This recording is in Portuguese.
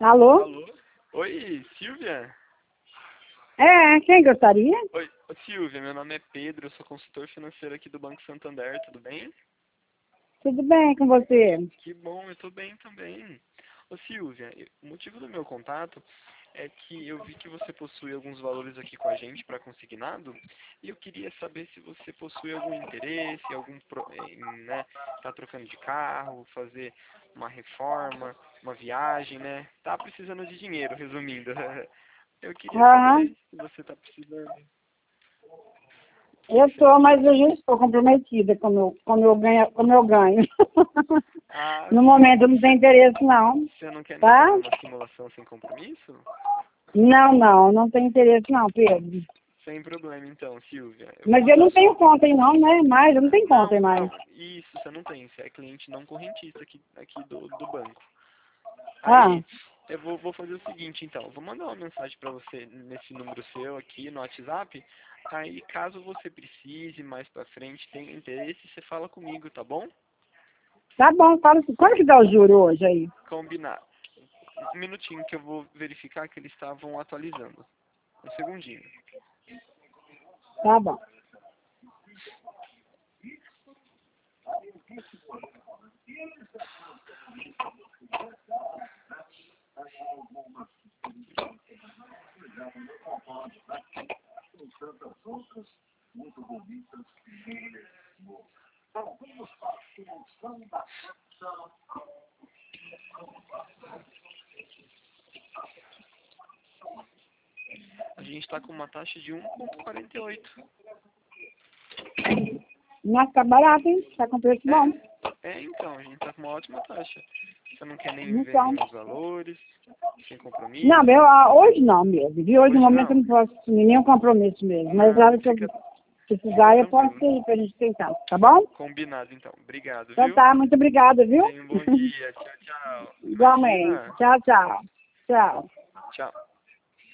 Alô? Alô? Oi, Silvia? Quem gostaria? Oi, ô, Silvia, meu nome é Pedro, eu sou consultor financeiro aqui do Banco Santander, tudo bem? Tudo bem com você? Que bom, eu tô bem também. Ô Silvia, o motivo do meu contato é que eu vi que você possui alguns valores aqui com a gente para consignado e eu queria saber se você possui algum interesse, né, tá trocando de carro, fazer uma reforma, uma viagem, né? Tá precisando de dinheiro, resumindo. Eu queria Aham, saber se você tá precisando. O que eu que você estou, acha? mas eu já estou comprometida com o meu ganho. Ah, No sim. momento não tem interesse não, Você não quer nem tá? fazer uma simulação sem compromisso? Não tem interesse não, Pedro. Sem problema, então, Silvia. Eu vou Mas eu mandar não só. tenho conta aí não, né? Mais, eu não tenho conta Não, aí mais. não, isso, você não tem. Você é cliente não correntista aqui do banco. Ah, Aí, eu vou fazer o seguinte, então. Eu vou mandar uma mensagem para você nesse número seu aqui no WhatsApp. Aí, caso você precise mais pra frente, tenha interesse, você fala comigo, tá bom? tá bom, fala assim, quanto que dá o juro hoje aí? Combinar. Um minutinho que eu vou verificar que eles estavam atualizando. Um segundinho. Tá bom. A gente está com uma taxa de 1,48. Nossa, tá barato, hein? Tá com preço bom. Então, a gente está com uma ótima taxa. Você não quer nem ver Então, nenhum valores, sem não, compromisso. hoje não mesmo. De hoje no Hoje momento eu não? não posso assumir nenhum compromisso mesmo. Mas na Não, hora que eu fica precisar, eu posso tranquilo. ir pra gente tentar, tá bom? Combinado, então. Obrigado, Então viu? tá, muito obrigada, viu? Tenha um bom dia. Tchau, tchau. Igualmente. Imagina. Tchau, tchau. Tchau. Tchau.